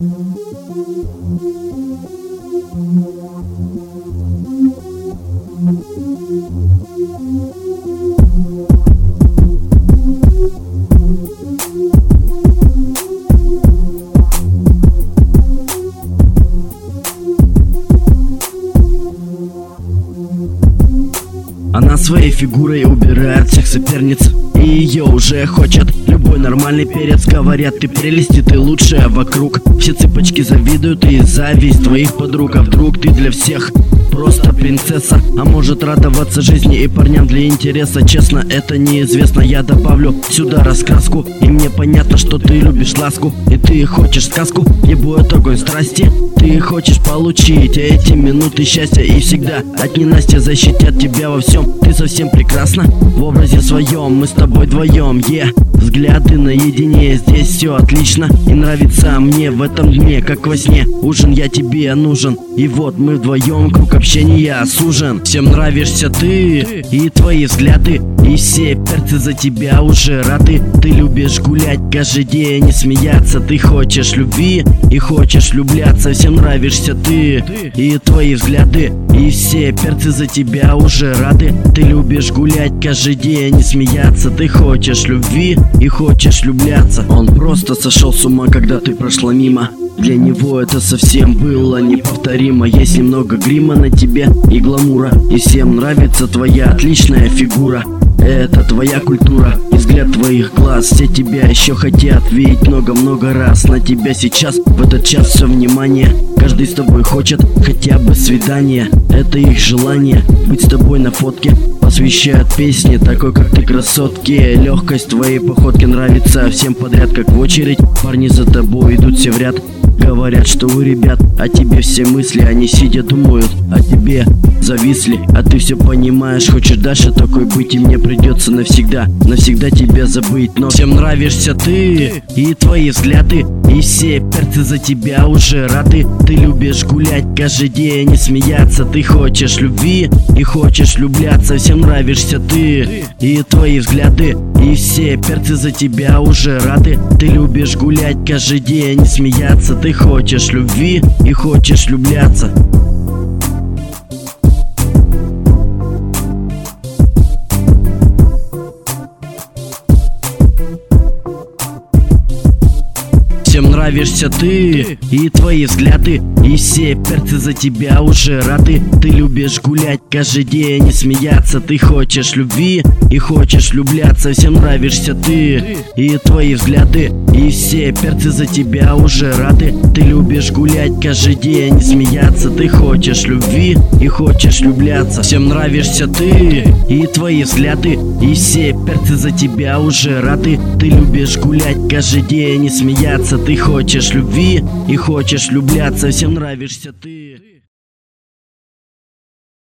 Она своей фигурой убирает всех соперниц, и ее уже хочет любой нормальный перец. Говорят, ты прелесть, и ты лучшая вокруг. Все цыпочки завидуют, и зависть твоих подруг. А вдруг ты для всех просто принцесса? А может радоваться жизни и парням для интереса? Честно, это неизвестно. Я добавлю сюда раскраску, и мне понятно, что ты любишь ласку, и ты хочешь сказку, где будет огонь страсти. Ты хочешь получить эти минуты счастья, и всегда от ненастья защитят тебя во всем. Ты совсем прекрасна в образе своем, мы с тобой вдвоем, взгляды наедине, здесь все отлично. И нравится мне в этом дне, как во сне. Ужин, я тебе нужен, и вот мы вдвоем, круг общения сужен. Всем нравишься ты и твои взгляды, и все перцы за тебя уже рады. Ты любишь гулять каждый день и смеяться. Ты хочешь любви и хочешь влюбляться. Всем нравишься ты и твои взгляды, и все перцы за тебя уже рады. Ты любишь гулять каждый день и смеяться. Ты хочешь любви и хочешь влюбляться. Он просто сошел с ума, когда ты прошла мимо. Для него это совсем было неповторимо. Есть немного грима на тебе и гламура, и всем нравится твоя отличная фигура. Это твоя культура и взгляд твоих глаз. Все тебя еще хотят видеть много-много раз. На тебя сейчас, в этот час, все внимание. Каждый с тобой хочет хотя бы свидание. Это их желание быть с тобой на фотке. Посвящают песни такой, как ты, красотке. Легкость твоей походки нравится всем подряд, как в очередь. Парни за тобой идут все в ряд. Говорят, что вы, ребят, о тебе все мысли. Они сидя думают о тебе, зависли. А ты все понимаешь, хочешь дальше такой быть, и мне придется навсегда тебя забыть. Но всем нравишься ты и твои взгляды, и все перцы за тебя уже рады. Ты любишь гулять каждый день и смеяться. Ты хочешь любви и хочешь влюбляться. Всем нравишься ты и твои взгляды, и все перцы за тебя уже рады. Ты любишь гулять каждый день и смеяться. Ты хочешь любви и хочешь влюбляться. Всем нравишься ты и твои взгляды, и все перцы за тебя уже рады. Ты любишь гулять каждый день и смеяться. Ты хочешь любви и хочешь влюбляться. Всем нравишься ты и твои взгляды, и все перцы за тебя уже рады. Ты любишь гулять каждый день и смеяться. Ты хочешь любви и хочешь влюбляться. Всем нравишься ты и твои взгляды, и все перцы за тебя уже рады. Ты любишь гулять каждый день и смеяться. Ты хочешь любви и хочешь влюбляться. Всем нравишься ты.